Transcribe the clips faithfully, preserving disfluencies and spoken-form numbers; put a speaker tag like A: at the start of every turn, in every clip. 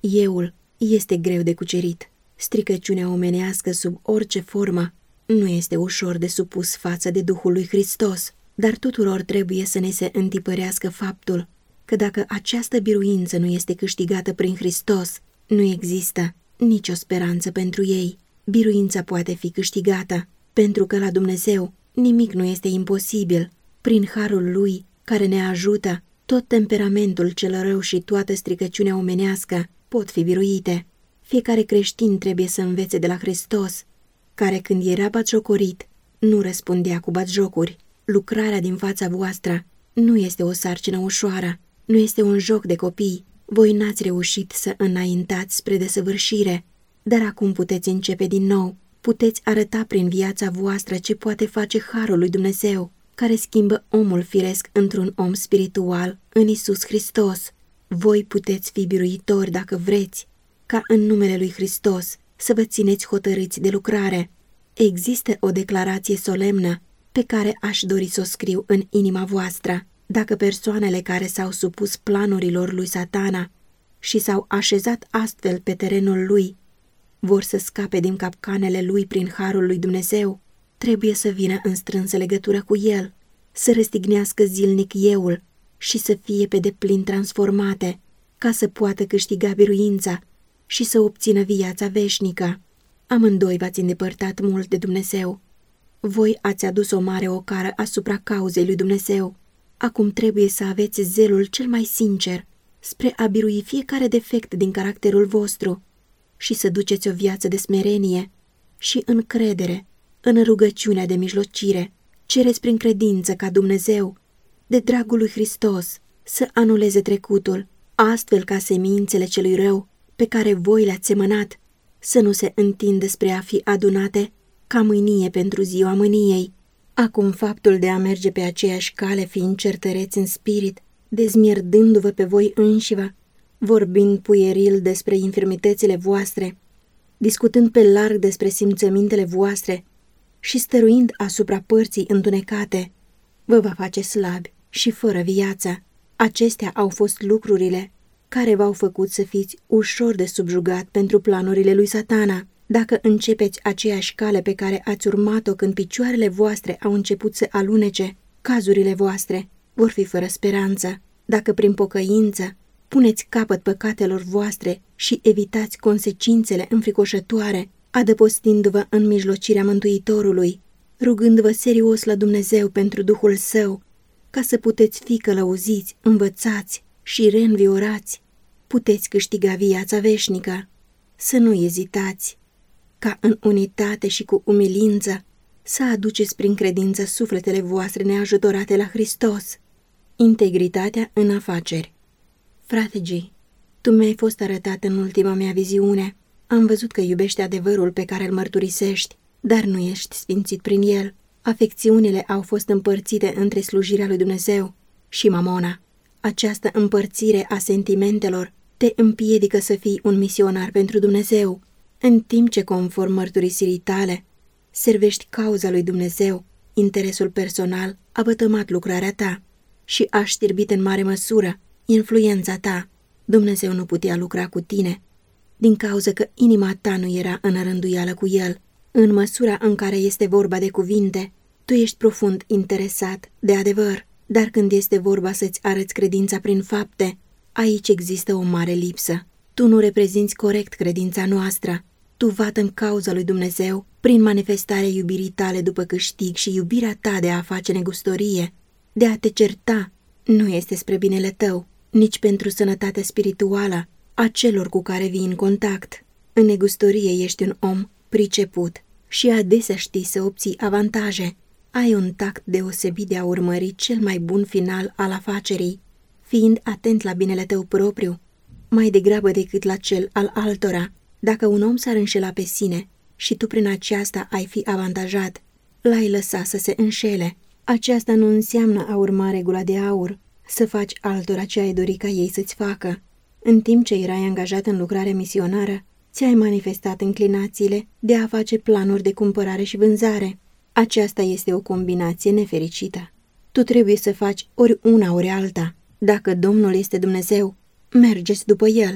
A: Euul este greu de cucerit. Stricăciunea omenească sub orice formă nu este ușor de supus față de Duhul lui Hristos, dar tuturor trebuie să ne se întipărească faptul că dacă această biruință nu este câștigată prin Hristos, nu există nicio speranță pentru ei. Biruința poate fi câștigată, pentru că la Dumnezeu nimic nu este imposibil. Prin harul Lui, care ne ajută, tot temperamentul cel rău și toată stricăciunea omenească pot fi biruite. Fiecare creștin trebuie să învețe de la Hristos, care când era batjocorit, nu răspundea cu batjocuri. Lucrarea din fața voastră nu este o sarcină ușoară, nu este un joc de copii. Voi n-ați reușit să înaintați spre desăvârșire, dar acum puteți începe din nou. Puteți arăta prin viața voastră ce poate face harul lui Dumnezeu, care schimbă omul firesc într-un om spiritual în Iisus Hristos. Voi puteți fi biruitori dacă vreți, ca în numele lui Hristos să vă țineți hotărâți de lucrare. Există o declarație solemnă pe care aș dori să o scriu în inima voastră. Dacă persoanele care s-au supus planurilor lui Satana și s-au așezat astfel pe terenul lui vor să scape din capcanele lui prin harul lui Dumnezeu, trebuie să vină în strânsă legătură cu el, să răstignească zilnic euul și să fie pe deplin transformate, ca să poată câștiga biruința și să obțină viața veșnică. Amândoi v-ați îndepărtat mult de Dumnezeu. Voi ați adus o mare ocară asupra cauzei lui Dumnezeu. Acum trebuie să aveți zelul cel mai sincer spre a birui fiecare defect din caracterul vostru și să duceți o viață de smerenie și încredere în rugăciunea de mijlocire. Cereți prin credință ca Dumnezeu, de dragul lui Hristos, să anuleze trecutul, astfel ca semințele celui rău pe care voi le-ați semănat să nu se întindă spre a fi adunate ca mânie pentru ziua mâniei. Acum faptul de a merge pe aceeași cale fiind certăreți în spirit, dezmierdându-vă pe voi înșivă, vorbind puieril despre infirmitățile voastre, discutând pe larg despre simțămintele voastre și stăruind asupra părții întunecate, vă va face slabi și fără viață. Acestea au fost lucrurile care v-au făcut să fiți ușor de subjugat pentru planurile lui Satana. Dacă începeți aceeași cale pe care ați urmat-o când picioarele voastre au început să alunece, cazurile voastre vor fi fără speranță. Dacă prin pocăință puneți capăt păcatelor voastre și evitați consecințele înfricoșătoare, adăpostindu-vă în mijlocirea Mântuitorului, rugându-vă serios la Dumnezeu pentru Duhul Său, ca să puteți fi călăuziți, învățați și reînviorați, puteți câștiga viața veșnică. Să nu ezitați, ca în unitate și cu umilință să aduceți prin credință sufletele voastre neajutorate la Hristos. Integritatea în afaceri. Frate G, tu mi-ai fost arătat în ultima mea viziune. Am văzut că iubești adevărul pe care îl mărturisești, dar nu ești sfințit prin el. Afecțiunile au fost împărțite între slujirea lui Dumnezeu și mamona. Această împărțire a sentimentelor te împiedică să fii un misionar pentru Dumnezeu, în timp ce, conform mărturisirii tale, servești cauza lui Dumnezeu. Interesul personal a vătămat lucrarea ta și a știrbit în mare măsură influența ta. Dumnezeu nu putea lucra cu tine din cauza că inima ta nu era în rânduială cu El. În măsura în care este vorba de cuvinte, tu ești profund interesat de adevăr, dar când este vorba să-ți arăți credința prin fapte, aici există o mare lipsă. Tu nu reprezinți corect credința noastră. Tu vată în cauza lui Dumnezeu prin manifestarea iubirii tale după câștig și iubirea ta de a face negustorie, de a te certa, nu este spre binele tău, nici pentru sănătatea spirituală a celor cu care vii în contact. În negustorie ești un om priceput și adesea știi să obții avantaje. Ai un tact deosebit de a urmări cel mai bun final al afacerii, fiind atent la binele tău propriu, mai degrabă decât la cel al altora. Dacă un om s-ar înșela pe sine și tu prin aceasta ai fi avantajat, l-ai lăsa să se înșele. Aceasta nu înseamnă a urma regula de aur, să faci altora ce ai dori ca ei să-ți facă. În timp ce erai angajat în lucrare misionară, ți-ai manifestat înclinațiile de a face planuri de cumpărare și vânzare. Aceasta este o combinație nefericită. Tu trebuie să faci ori una, ori alta. Dacă Domnul este Dumnezeu, mergeți după El.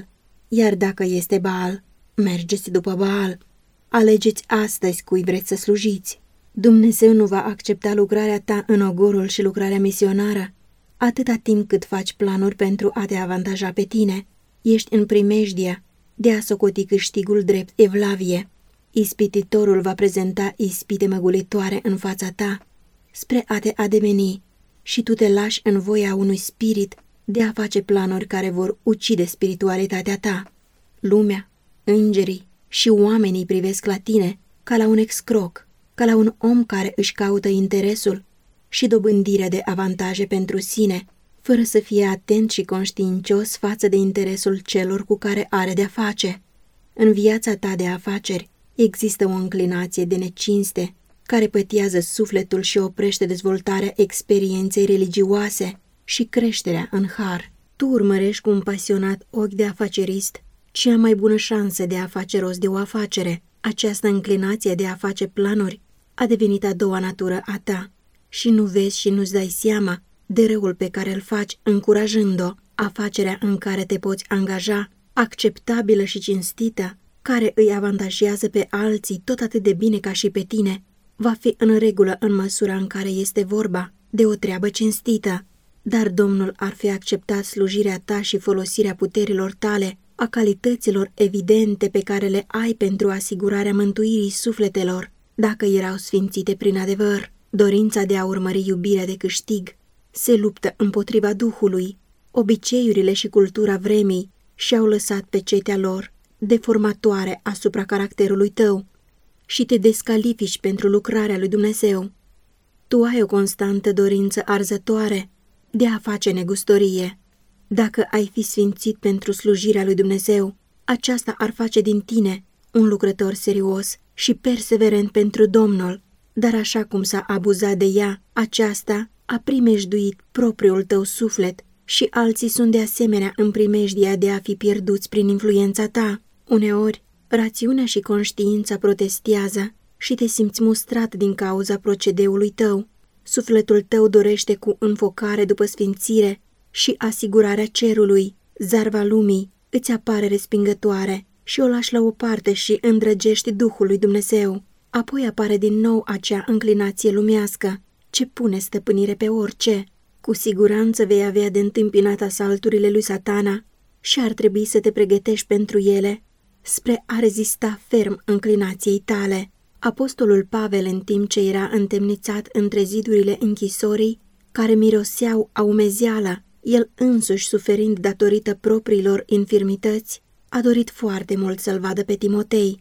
A: iar dacă este Baal, mergeți după Baal. Alegeți astăzi cui vreți să slujiți. Dumnezeu nu va accepta lucrarea ta în ogorul și lucrarea misionară, atâta timp cât faci planuri pentru a te avantaja pe tine. Ești în primejdia de a socoti câștigul drept evlavie. Ispititorul va prezenta ispite măgulitoare în fața ta, spre a te ademeni, și tu te lași în voia unui spirit de a face planuri care vor ucide spiritualitatea ta. Lumea, îngerii și oamenii privesc la tine ca la un excroc, ca la un om care își caută interesul și dobândirea de avantaje pentru sine, fără să fie atent și conștiincios față de interesul celor cu care are de-a face. În viața ta de afaceri există o înclinație de necinste care pătiază sufletul și oprește dezvoltarea experienței religioase și creșterea în har. Tu urmărești cu un pasionat ochi de afacerist cea mai bună șansă de a face rost de o afacere. Această înclinație de a face planuri a devenit a doua natură a ta și nu vezi și nu-ți dai seama de răul pe care îl faci încurajând-o. Afacerea în care te poți angaja, acceptabilă și cinstită, care îi avantajează pe alții tot atât de bine ca și pe tine, va fi în regulă în măsura în care este vorba de o treabă cinstită. Dar Domnul ar fi acceptat slujirea ta și folosirea puterilor tale, a calităților evidente pe care le ai pentru asigurarea mântuirii sufletelor, dacă erau sfințite prin adevăr. Dorința de a urmări iubirea de câștig se luptă împotriva Duhului. Obiceiurile și cultura vremii și-au lăsat pecetea lor deformatoare asupra caracterului tău și te descalifici pentru lucrarea lui Dumnezeu. Tu ai o constantă dorință arzătoare de a face negustorie. Dacă ai fi sfințit pentru slujirea lui Dumnezeu, aceasta ar face din tine un lucrător serios și perseverent pentru Domnul, dar așa cum s-a abuzat de ea, aceasta a primejduit propriul tău suflet și alții sunt de asemenea în primejdia de a fi pierduți prin influența ta. Uneori, rațiunea și conștiința protestează și te simți mustrat din cauza procedeului tău. Sufletul tău dorește cu înfocare după sfințire și asigurarea cerului. Zarva lumii îți apare respingătoare și o lași la o parte și îndrăgești Duhul lui Dumnezeu. Apoi apare din nou acea înclinație lumească ce pune stăpânire pe orice. Cu siguranță vei avea de întâmpinat asalturile lui Satana și ar trebui să te pregătești pentru ele spre a rezista ferm înclinației tale. Apostolul Pavel, în timp ce era întemnițat între zidurile închisorii, care miroseau a umezeală, el însuși suferind datorită propriilor infirmități, a dorit foarte mult să-l vadă pe Timotei,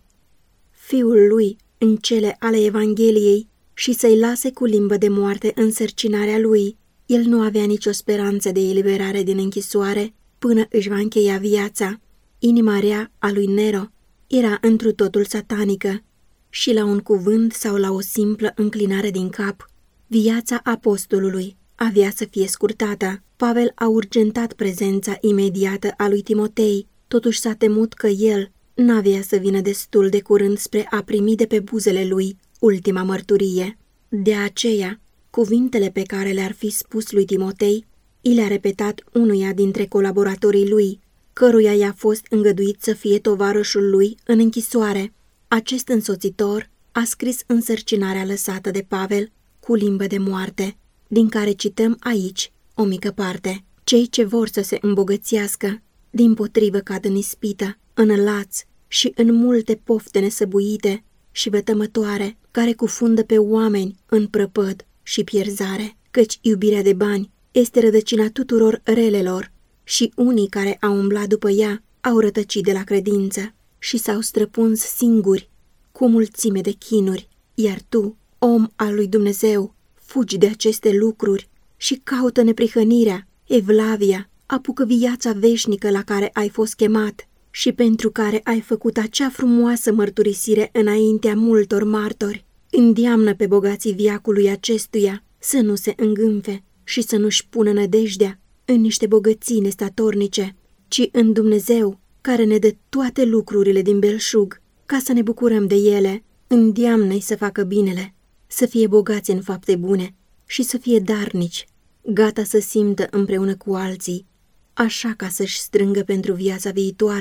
A: fiul lui, în cele ale Evangheliei, și să-i lase cu limbă de moarte însărcinarea lui. El nu avea nicio speranță de eliberare din închisoare până își va încheia viața. Inima rea a lui Nero era întru totul satanică și la un cuvânt sau la o simplă înclinare din cap, viața apostolului avea să fie scurtată. Pavel a urgentat prezența imediată a lui Timotei, totuși s-a temut că el n-avea să vină destul de curând spre a primi de pe buzele lui ultima mărturie. De aceea, cuvintele pe care le-ar fi spus lui Timotei, i le-a repetat unuia dintre colaboratorii lui, căruia i-a fost îngăduit să fie tovarășul lui în închisoare. Acest însoțitor a scris însărcinarea lăsată de Pavel cu limbă de moarte, din care cităm aici o mică parte. Cei ce vor să se îmbogățească, dimpotrivă cad în ispită, în laț și în multe pofte nesăbuite și vătămătoare, care cufundă pe oameni în prăpăd și pierzare, căci iubirea de bani este rădăcina tuturor relelor și unii care au umblat după ea au rătăcit de la credință și s-au străpuns singuri cu o mulțime de chinuri, iar tu, om al lui Dumnezeu, fugi de aceste lucruri și caută neprihănirea, evlavia, apucă viața veșnică la care ai fost chemat și pentru care ai făcut acea frumoasă mărturisire înaintea multor martori. Îndeamnă pe bogații viacului acestuia să nu se îngânfe și să nu-și pună nădejdea în niște bogății nestatornice, ci în Dumnezeu, care ne dă toate lucrurile din belșug, ca să ne bucurăm de ele. Îndeamnă-i să facă binele, să fie bogați în fapte bune și să fie darnici, gata să simtă împreună cu alții, așa ca să-și strângă pentru viața viitoare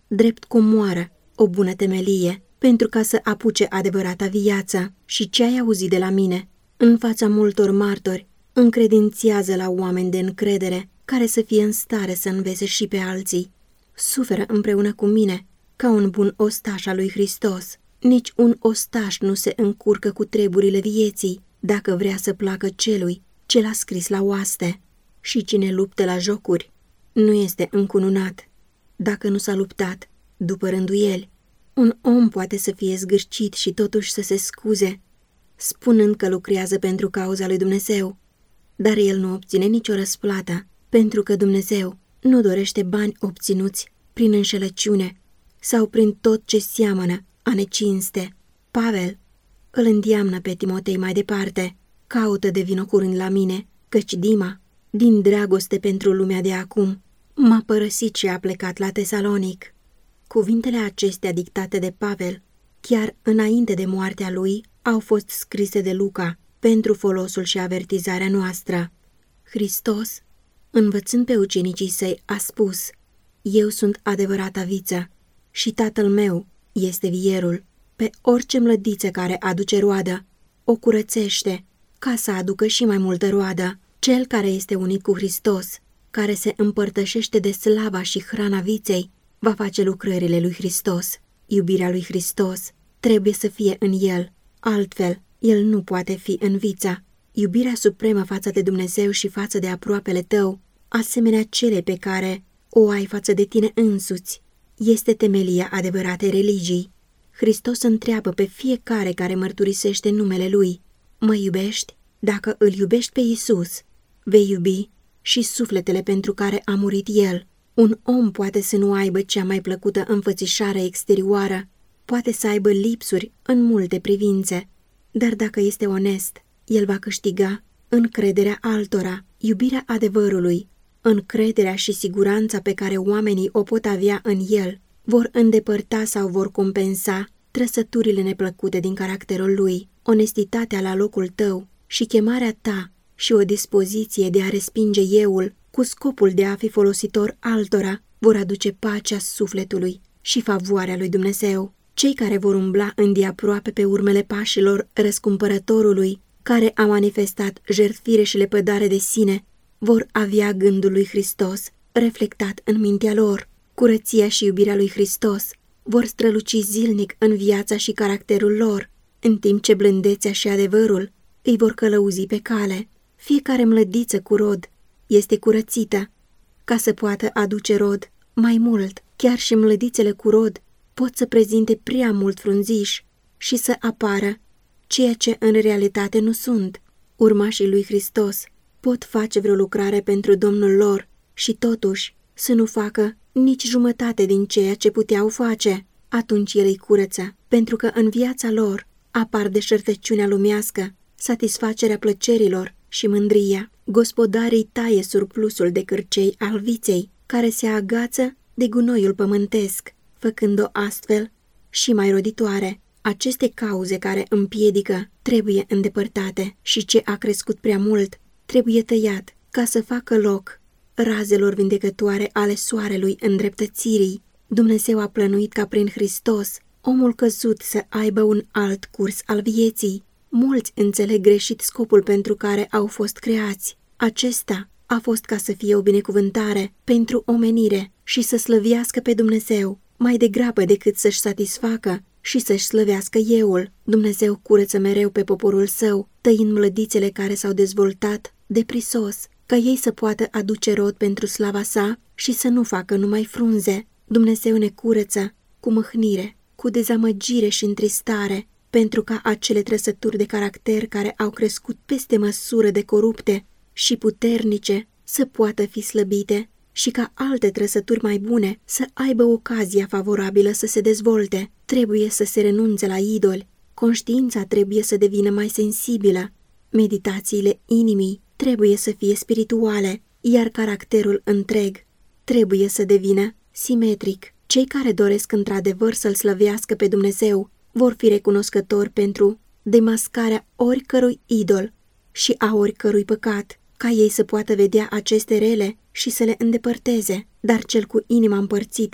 A: drept comoară, o bună temelie, pentru ca să apuce adevărata viață. Și ce ai auzit de la mine, în fața multor martori, încredințiază la oameni de încredere, care să fie în stare să învețe și pe alții. Suferă împreună cu mine, ca un bun ostaș al lui Hristos. Nici un ostaș nu se încurcă cu treburile vieții, dacă vrea să placă celui ce l-a scris la oaste. Și cine luptă la jocuri nu este încununat, dacă nu s-a luptat după rânduieli. Un om poate să fie zgârcit și totuși să se scuze, spunând că lucrează pentru cauza lui Dumnezeu, dar el nu obține nicio răsplată, pentru că Dumnezeu nu dorește bani obținuți prin înșelăciune sau prin tot ce seamănă a necinste. Pavel îl îndeamnă pe Timotei mai departe: caută de vino curând la mine, căci Dima, din dragoste pentru lumea de acum, m-a părăsit și a plecat la Tesalonic. Cuvintele acestea dictate de Pavel, chiar înainte de moartea lui, au fost scrise de Luca pentru folosul și avertizarea noastră. Hristos, învățând pe ucenicii săi, a spus: eu sunt adevărata viță și Tatăl meu este vierul. Pe orice mlădiță care aduce roadă, o curățește, ca să aducă și mai multă roadă. Cel care este unit cu Hristos, care se împărtășește de slava și hrana viței, va face lucrările lui Hristos. Iubirea lui Hristos trebuie să fie în el, altfel el nu poate fi în vița. Iubirea supremă față de Dumnezeu și față de aproapele tău, asemenea cele pe care o ai față de tine însuți, este temelia adevăratei religii. Hristos întreabă pe fiecare care mărturisește numele Lui: mă iubești? Dacă îl iubești pe Iisus, vei iubi și sufletele pentru care a murit El. Un om poate să nu aibă cea mai plăcută înfățișare exterioară, poate să aibă lipsuri în multe privințe, dar dacă este onest, el va câștiga încrederea altora. Iubirea adevărului, încrederea și siguranța pe care oamenii o pot avea în el, vor îndepărta sau vor compensa trăsăturile neplăcute din caracterul lui. Onestitatea la locul tău și chemarea ta și o dispoziție de a respinge euul cu scopul de a fi folositor altora vor aduce pacea sufletului și favoarea lui Dumnezeu. Cei care vor umbla îndeaproape pe urmele pașilor răscumpărătorului, care a manifestat jertfire și lepădare de sine, vor avea gândul lui Hristos reflectat în mintea lor. Curăția și iubirea lui Hristos vor străluci zilnic în viața și caracterul lor, în timp ce blândețea și adevărul îi vor călăuzi pe cale. Fiecare mlădiță cu rod este curățită ca să poată aduce rod mai mult. Chiar și mlădițele cu rod pot să prezinte prea mult frunziș și să apară ceea ce în realitate nu sunt. Urmașii lui Hristos pot face vreo lucrare pentru Domnul lor și totuși să nu facă nici jumătate din ceea ce puteau face. Atunci el îi curăță, pentru că în viața lor apar deșertăciunea lumească, satisfacerea plăcerilor și mândria. Gospodarii taie surplusul de cârcei al viței, care se agață de gunoiul pământesc, făcând-o astfel și mai roditoare. Aceste cauze care împiedică trebuie îndepărtate și ce a crescut prea mult trebuie tăiat ca să facă loc razelor vindecătoare ale soarelui îndreptățirii. Dumnezeu a plănuit ca prin Hristos omul căzut să aibă un alt curs al vieții. Mulți înțeleg greșit scopul pentru care au fost creați. Acesta a fost ca să fie o binecuvântare pentru omenire și să slăvească pe Dumnezeu, mai degrabă decât să-și satisfacă și să-și slăvească euul. Dumnezeu curăță mereu pe poporul său, tăind mlădițele care s-au dezvoltat de prisos, ca ei să poată aduce rod pentru slava sa și să nu facă numai frunze. Dumnezeu ne curăță cu mâhnire, cu dezamăgire și întristare, pentru ca acele trăsături de caracter care au crescut peste măsură de corupte și puternice să poată fi slăbite și ca alte trăsături mai bune să aibă ocazia favorabilă să se dezvolte. Trebuie să se renunțe la idoli, conștiința trebuie să devină mai sensibilă, meditațiile inimii trebuie să fie spirituale, iar caracterul întreg trebuie să devină simetric. Cei care doresc într-adevăr să-L slăvească pe Dumnezeu vor fi recunoscători pentru demascarea oricărui idol și a oricărui păcat, ca ei să poată vedea aceste rele și să le îndepărteze, dar cel cu inima împărțită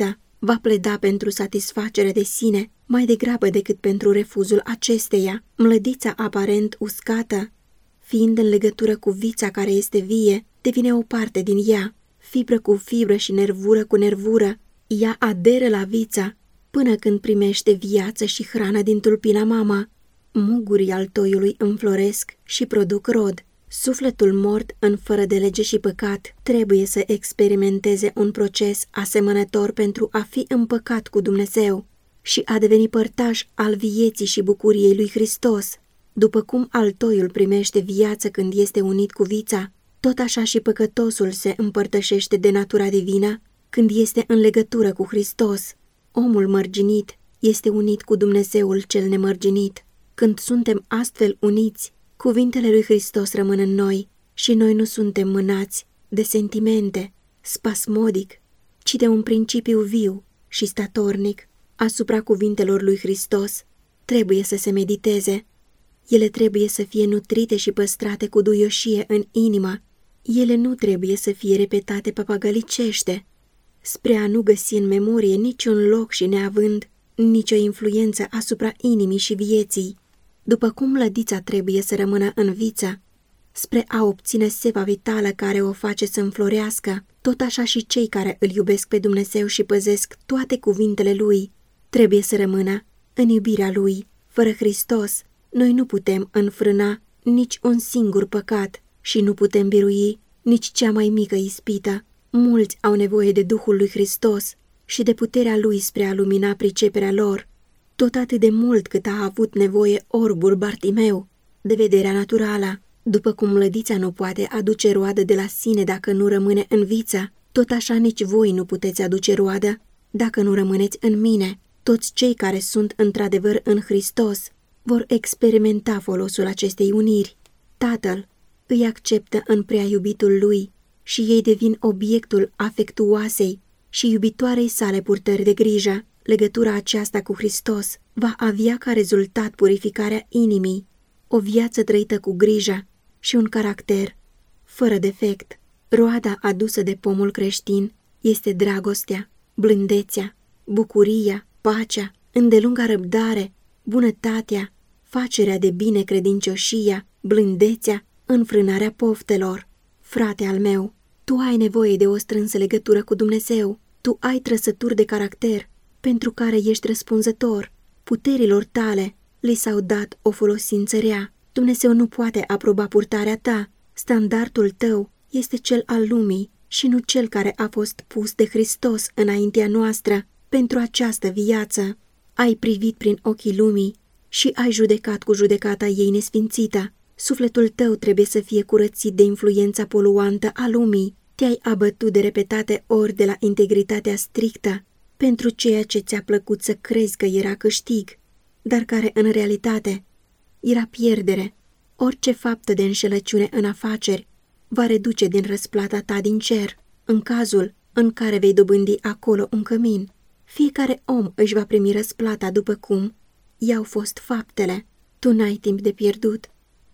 A: va pleda pentru satisfacere de sine mai degrabă decât pentru refuzul acesteia. Mlădița aparent uscată, fiind în legătură cu vița care este vie, devine o parte din ea. Fibră cu fibră și nervură cu nervură, ea aderă la vița până când primește viață și hrană din tulpina mama. Mugurii al toiului înfloresc și produc rod. Sufletul mort în fără de lege și păcat trebuie să experimenteze un proces asemănător pentru a fi împăcat cu Dumnezeu și a deveni părtaș al vieții și bucuriei lui Hristos. După cum altoiul primește viață când este unit cu vița, tot așa și păcătosul se împărtășește de natura divină când este în legătură cu Hristos. Omul mărginit este unit cu Dumnezeul cel nemărginit. Când suntem astfel uniți, cuvintele lui Hristos rămân în noi și noi nu suntem mânați de sentimente, spasmodic, ci de un principiu viu și statornic. Asupra cuvintelor lui Hristos trebuie să se mediteze. Ele trebuie să fie nutrite și păstrate cu duioșie în inimă. Ele nu trebuie să fie repetate papagalicește, spre a nu găsi în memorie niciun loc și neavând nicio influență asupra inimii și vieții. După cum lădița trebuie să rămână în viță, spre a obține seva vitală care o face să înflorească, tot așa și cei care îl iubesc pe Dumnezeu și păzesc toate cuvintele Lui, trebuie să rămână în iubirea Lui. Fără Hristos, noi nu putem înfrâna nici un singur păcat și nu putem birui nici cea mai mică ispită. Mulți au nevoie de Duhul lui Hristos și de puterea Lui spre a lumina priceperea lor, tot atât de mult cât a avut nevoie orbul Bartimeu de vederea naturală. După cum lădița nu poate aduce roadă de la sine dacă nu rămâne în viță, tot așa nici voi nu puteți aduce roadă dacă nu rămâneți în mine. Toți cei care sunt într-adevăr în Hristos vor experimenta folosul acestei uniri. Tatăl îi acceptă în prea iubitul lui și ei devin obiectul afectuoasei și iubitoarei sale purtări de grijă. Legătura aceasta cu Hristos va avea ca rezultat purificarea inimii, o viață trăită cu grijă și un caracter fără defect. Roada adusă de pomul creștin este dragostea, blândețea, bucuria, pacea, îndelunga răbdare, bunătatea, facerea de bine, credincioșia, blândețea, înfrânarea poftelor. Frate al meu, tu ai nevoie de o strânsă legătură cu Dumnezeu. Tu ai trăsături de caracter pentru care ești răspunzător. Puterilor tale li s-au dat o folosință rea. Dumnezeu nu poate aproba purtarea ta. Standardul tău este cel al lumii și nu cel care a fost pus de Hristos înaintea noastră pentru această viață. Ai privit prin ochii lumii și ai judecat cu judecata ei nesfințită. Sufletul tău trebuie să fie curățit de influența poluantă a lumii. Te-ai abătut de repetate ori de la integritatea strictă pentru ceea ce ți-a plăcut să crezi că era câștig, dar care în realitate era pierdere. Orice faptă de înșelăciune în afaceri va reduce din răsplata ta din cer, în cazul în care vei dobândi acolo un cămin. Fiecare om își va primi răsplata după cum i-au fost faptele. Tu n-ai timp de pierdut,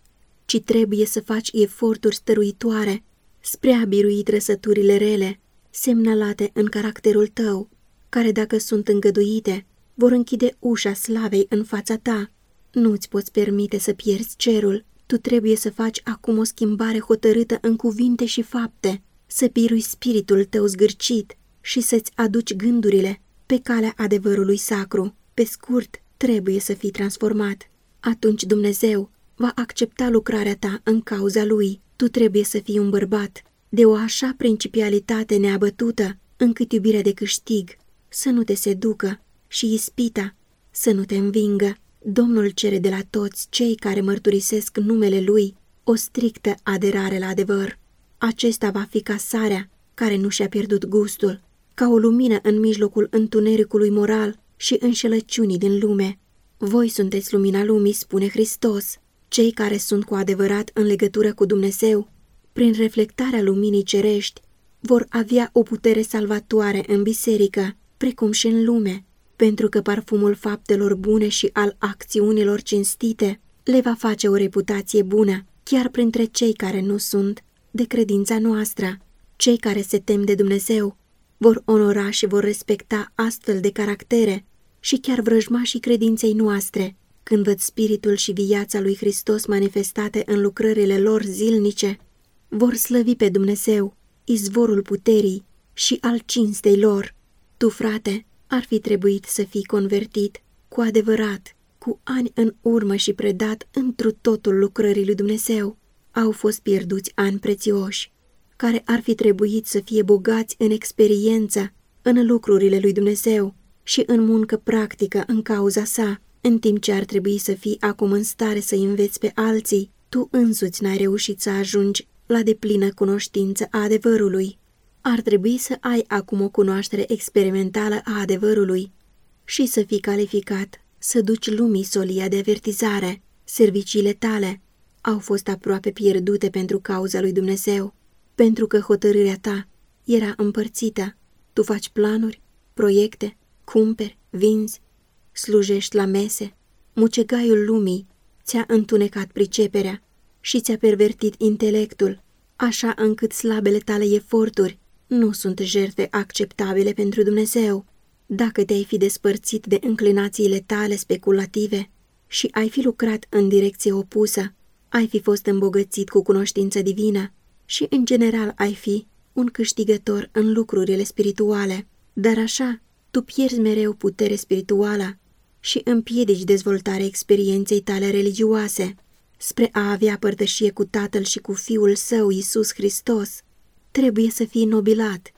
A: ci trebuie să faci eforturi stăruitoare spre a birui trăsăturile rele, semnalate în caracterul tău, care, dacă sunt îngăduite, vor închide ușa slavei în fața ta. Nu-ți poți permite să pierzi cerul. Tu trebuie să faci acum o schimbare hotărâtă în cuvinte și fapte, să birui spiritul tău zgârcit și să-ți aduci gândurile pe calea adevărului sacru. Pe scurt, trebuie să fii transformat. Atunci Dumnezeu va accepta lucrarea ta în cauza Lui. Tu trebuie să fii un bărbat de o așa principialitate neabătută, încât iubirea de câștig să nu te seducă și ispita să nu te învingă. Domnul cere de la toți cei care mărturisesc numele Lui o strictă aderare la adevăr. Acesta va fi ca sarea care nu și-a pierdut gustul, ca o lumină în mijlocul întunericului moral și înșelăciunii din lume. Voi sunteți lumina lumii, spune Hristos. Cei care sunt cu adevărat în legătură cu Dumnezeu, prin reflectarea luminii cerești, vor avea o putere salvatoare în biserică, precum și în lume, pentru că parfumul faptelor bune și al acțiunilor cinstite le va face o reputație bună, chiar printre cei care nu sunt de credința noastră. Cei care se tem de Dumnezeu vor onora și vor respecta astfel de caractere și chiar vrăjmașii credinței noastre, când văd spiritul și viața lui Hristos manifestate în lucrările lor zilnice, vor slăvi pe Dumnezeu, izvorul puterii și al cinstei lor. Tu, frate, ar fi trebuit să fii convertit cu adevărat, cu ani în urmă și predat întru totul lucrării lui Dumnezeu. Au fost pierduți ani prețioși, care ar fi trebuit să fie bogați în experiență, în lucrurile lui Dumnezeu și în muncă practică în cauza sa, în timp ce ar trebui să fii acum în stare să înveți pe alții. Tu însuți n-ai reușit să ajungi la deplină cunoștință a adevărului. Ar trebui să ai acum o cunoaștere experimentală a adevărului și să fii calificat să duci lumii solia de avertizare. Serviciile tale au fost aproape pierdute pentru cauza lui Dumnezeu, pentru că hotărârea ta era împărțită. Tu faci planuri, proiecte, cumperi, vinzi, slujești la mese. Mucegaiul lumii ți-a întunecat priceperea și ți-a pervertit intelectul, așa încât slabele tale eforturi nu sunt jertfe acceptabile pentru Dumnezeu. Dacă te-ai fi despărțit de înclinațiile tale speculative și ai fi lucrat în direcție opusă, ai fi fost îmbogățit cu cunoștință divină și, în general, ai fi un câștigător în lucrurile spirituale. Dar așa, tu pierzi mereu putere spirituală și împiedici dezvoltarea experienței tale religioase. Spre a avea părtășie cu Tatăl și cu Fiul Său, Iisus Hristos, trebuie să fii nobilat,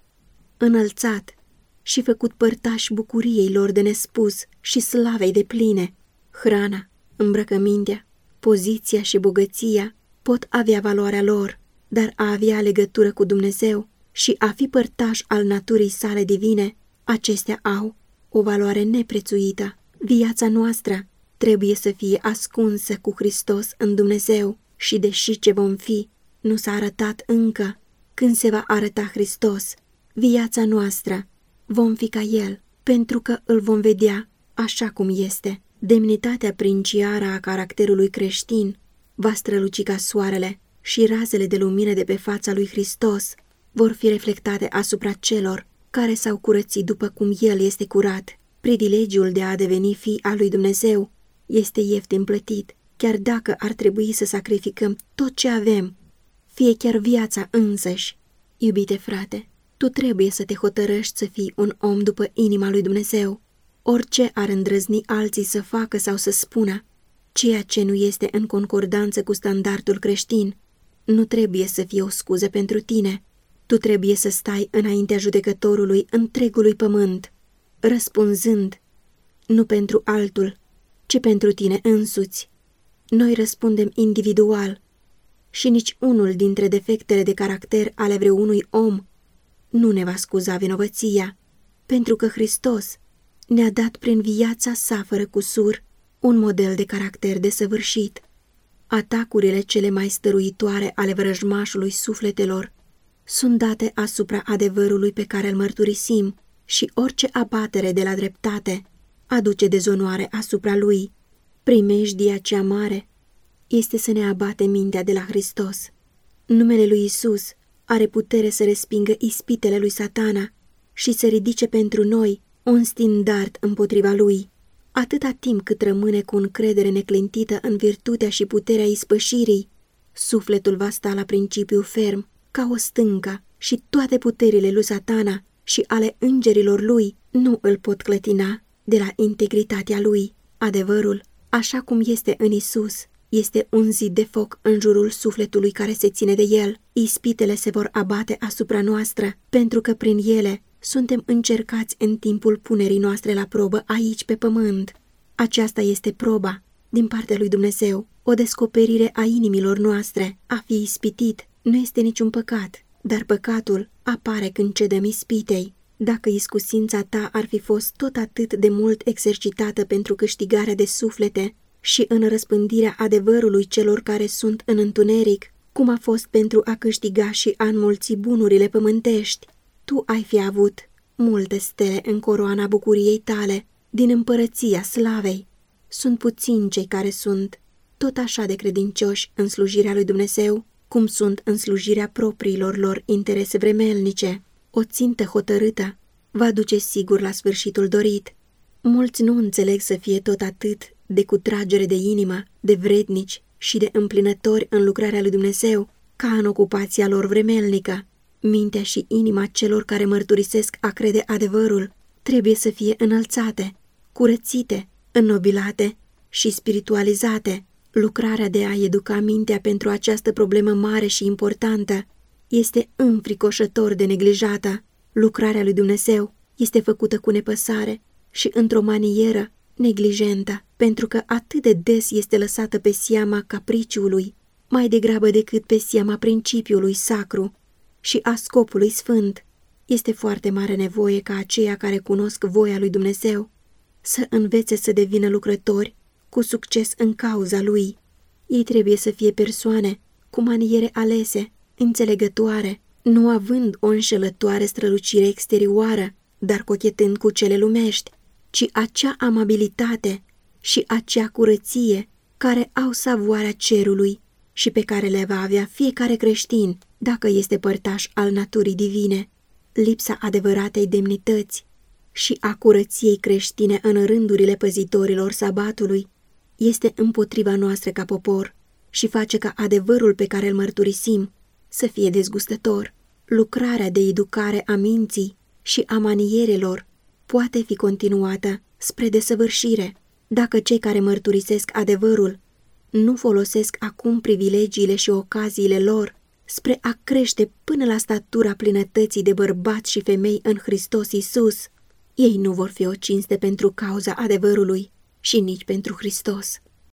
A: înălțat și făcut părtaș bucuriei lor de nespus și slavei de pline. Hrana, îmbrăcămintea, poziția și bogăția pot avea valoarea lor, dar a avea legătură cu Dumnezeu și a fi părtaș al naturii sale divine, acestea au o valoare neprețuită. Viața noastră trebuie să fie ascunsă cu Hristos în Dumnezeu și, deși ce vom fi nu s-a arătat încă, când se va arăta Hristos, viața noastră, vom fi ca El, pentru că îl vom vedea așa cum este. Demnitatea princiară a caracterului creștin va străluci ca soarele și razele de lumină de pe fața lui Hristos vor fi reflectate asupra celor care s-au curățit după cum El este curat. Privilegiul de a deveni fii al lui Dumnezeu este ieftin plătit, chiar dacă ar trebui să sacrificăm tot ce avem, fie chiar viața însăși. Iubite frate, tu trebuie să te hotărăști să fii un om după inima lui Dumnezeu. Orice ar îndrăzni alții să facă sau să spună, ceea ce nu este în concordanță cu standardul creștin, nu trebuie să fie o scuză pentru tine. Tu trebuie să stai înaintea judecătorului întregului pământ, răspunzând, nu pentru altul, ci pentru tine însuți. Noi răspundem individual și nici unul dintre defectele de caracter ale vreunui om nu ne va scuza vinovăția, pentru că Hristos ne-a dat prin viața sa fără cusur un model de caracter desăvârșit. Atacurile cele mai stăruitoare ale vrăjmașului sufletelor sunt date asupra adevărului pe care îl mărturisim și orice abatere de la dreptate aduce dezonoare asupra lui. Primejdia cea mare este să ne abate mintea de la Hristos. Numele lui Isus are putere să respingă ispitele lui Satana și să ridice pentru noi un standard împotriva lui. Atâta timp cât rămâne cu încredere neclintită în virtutea și puterea ispășirii, sufletul va sta la principiu ferm, ca o stâncă, și toate puterile lui Satana și ale îngerilor lui nu îl pot clătina de la integritatea lui. Adevărul, așa cum este în Isus, este un zid de foc în jurul sufletului care se ține de el. Ispitele se vor abate asupra noastră, pentru că prin ele suntem încercați în timpul punerii noastre la probă aici pe pământ. Aceasta este proba din partea lui Dumnezeu, o descoperire a inimilor noastre. A fi ispitit nu este niciun păcat, dar păcatul apare când cedăm ispitei. Dacă iscusința ta ar fi fost tot atât de mult exercitată pentru câștigarea de suflete și în răspândirea adevărului celor care sunt în întuneric, cum a fost pentru a câștiga și a înmulți bunurile pământești, tu ai fi avut multe stele în coroana bucuriei tale din împărăția slavei. Sunt puțini cei care sunt tot așa de credincioși în slujirea lui Dumnezeu, cum sunt în slujirea propriilor lor interese vremelnice. O țintă hotărâtă va duce sigur la sfârșitul dorit. Mulți nu înțeleg să fie tot atât de cutragere de inimă, de vrednici și de împlinători în lucrarea lui Dumnezeu, ca în ocupația lor vremelnică. Mintea și inima celor care mărturisesc a crede adevărul trebuie să fie înălțate, curățite, înnobilate și spiritualizate. Lucrarea de a educa mintea pentru această problemă mare și importantă este înfricoșător de neglijată. Lucrarea lui Dumnezeu este făcută cu nepăsare și într-o manieră neglijentă, pentru că atât de des este lăsată pe seama capriciului, mai degrabă decât pe seama principiului sacru și a scopului sfânt. Este foarte mare nevoie ca aceia care cunosc voia lui Dumnezeu să învețe să devină lucrători cu succes în cauza lui. Ei trebuie să fie persoane cu maniere alese, înțelegătoare, nu având o înșelătoare strălucire exterioară, dar cochetând cu cele lumești, ci acea amabilitate și acea curăție care au savoarea cerului și pe care le va avea fiecare creștin dacă este părtaș al naturii divine. Lipsa adevăratei demnități și a curăției creștine în rândurile păzitorilor sabatului este împotriva noastră ca popor și face ca adevărul pe care îl mărturisim să fie dezgustător. Lucrarea de educare a minții și a manierelor poate fi continuată spre desăvârșire dacă cei care mărturisesc adevărul nu folosesc acum privilegiile și ocaziile lor spre a crește până la statura plinătății de bărbați și femei în Hristos Iisus. Ei nu vor fi o cinste pentru cauza adevărului și nici pentru Hristos.